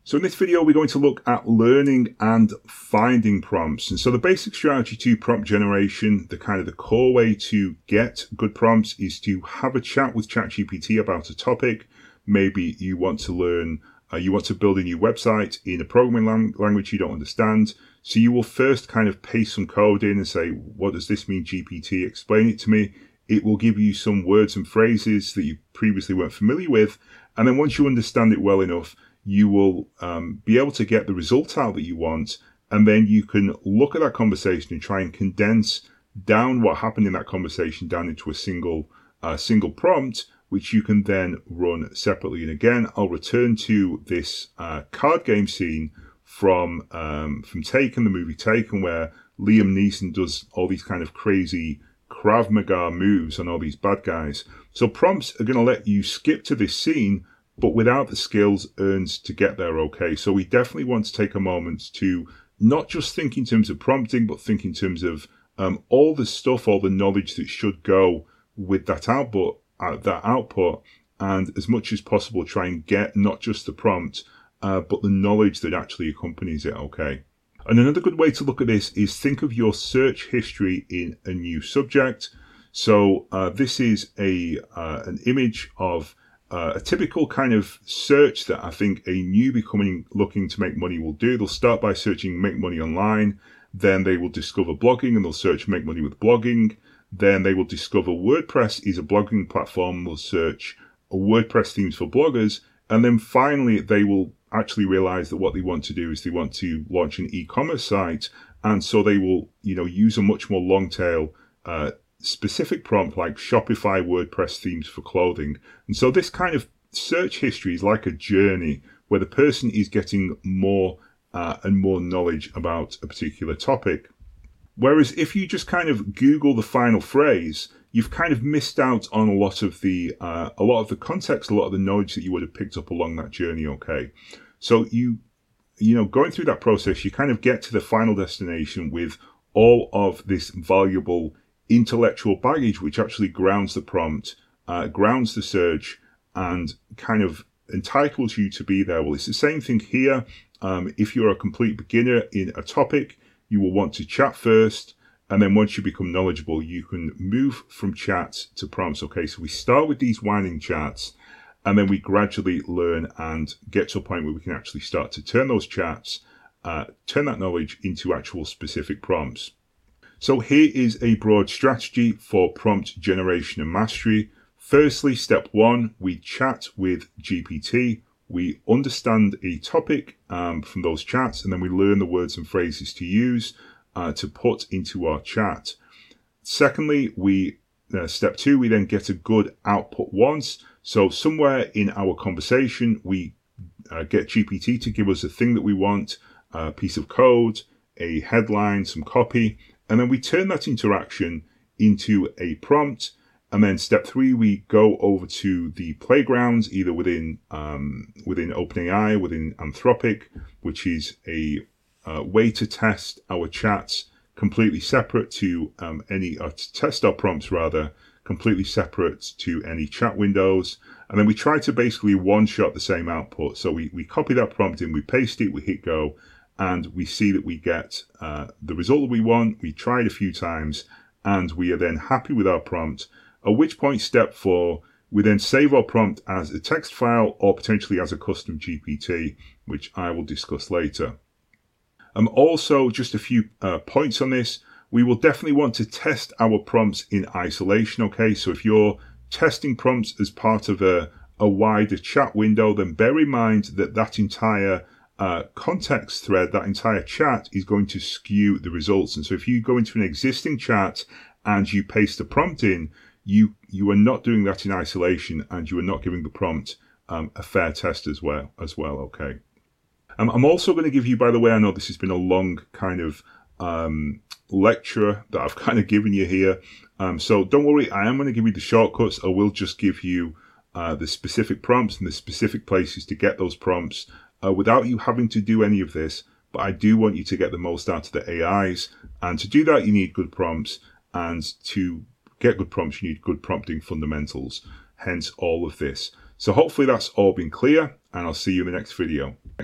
So in this video, we're going to look at learning and finding prompts. And so the basic strategy to prompt generation, the core way to get good prompts is to have a chat with ChatGPT about a topic. Maybe you want to learn, you want to build a new website in a programming language you don't understand. So you will first kind of paste some code in and say, what does this mean, GPT? Explain it to me. It will give you some words and phrases that you previously weren't familiar with. And then once you understand it well enough, you will be able to get the result out that you want, and then you can look at that conversation and try and condense down what happened in that conversation down into a single prompt, which you can then run separately. And again, I'll return to this card game scene from Taken, the movie Taken, where Liam Neeson does all these kind of crazy Krav Maga moves on all these bad guys. So prompts are going to let you skip to this scene, but without the skills earned to get there, okay? So we definitely want to take a moment to not just think in terms of prompting, but think in terms of all the stuff, all the knowledge that should go with that output, and as much as possible try and get not just the prompt, but the knowledge that actually accompanies it, okay? And another good way to look at this is think of your search history in a new subject. So this is an image of a typical kind of search that I think a newbie looking to make money will do. They'll start by searching make money online. Then they will discover blogging and they'll search make money with blogging. Then they will discover WordPress is a blogging platform. They'll search WordPress themes for bloggers. And then finally, they will actually realize that what they want to do is they want to launch an e-commerce site. And so they will, use a much more long tail, specific prompt like Shopify WordPress themes for clothing. And so this kind of search history is like a journey where the person is getting more and more knowledge about a particular topic. Whereas if you just kind of Google the final phrase, you've kind of missed out on a lot of the context, a lot of the knowledge that you would have picked up along that journey, okay? So going through that process, you kind of get to the final destination with all of this valuable intellectual baggage, which actually grounds the prompt, grounds the search, and kind of entitles you to be there. Well, it's the same thing here. If you're a complete beginner in a topic, you will want to chat first, and then once you become knowledgeable, you can move from chat to prompts. Okay, so we start with these winding chats, and then we gradually learn and get to a point where we can actually start to turn those chats, turn that knowledge into actual specific prompts. So here is a broad strategy for prompt generation and mastery. Firstly, step one, we chat with GPT. We understand a topic from those chats, and then we learn the words and phrases to use to put into our chat. Secondly, step two, we then get a good output once. So somewhere in our conversation, we get GPT to give us a thing that we want, a piece of code, a headline, some copy, and then we turn that interaction into a prompt. And then step three, we go over to the playgrounds, either within OpenAI, within Anthropic, which is a way to test our chats completely separate to test our prompts rather, completely separate to any chat windows. And then we try to basically one-shot the same output. So we copy that prompt in, we paste it, we hit go, and we see that we get the result that we want. We try it a few times, and we are then happy with our prompt. At which point, step four, we then save our prompt as a text file or potentially as a custom GPT, which I will discuss later. Also, just a few points on this. We will definitely want to test our prompts in isolation, okay? So if you're testing prompts as part of a wider chat window, then bear in mind that entire context thread, that entire chat is going to skew the results. And so if you go into an existing chat and you paste a prompt in, you are not doing that in isolation, and you are not giving the prompt a fair test as well, okay? I'm also going to give you, by the way, I know this has been a long kind of lecture that I've kind of given you here. So don't worry, I am going to give you the shortcuts. I will just give you the specific prompts and the specific places to get those prompts without you having to do any of this. But I do want you to get the most out of the AIs. And to do that, you need good prompts. And to get good prompts, you need good prompting fundamentals. Hence all of this. So hopefully that's all been clear, and I'll see you in the next video.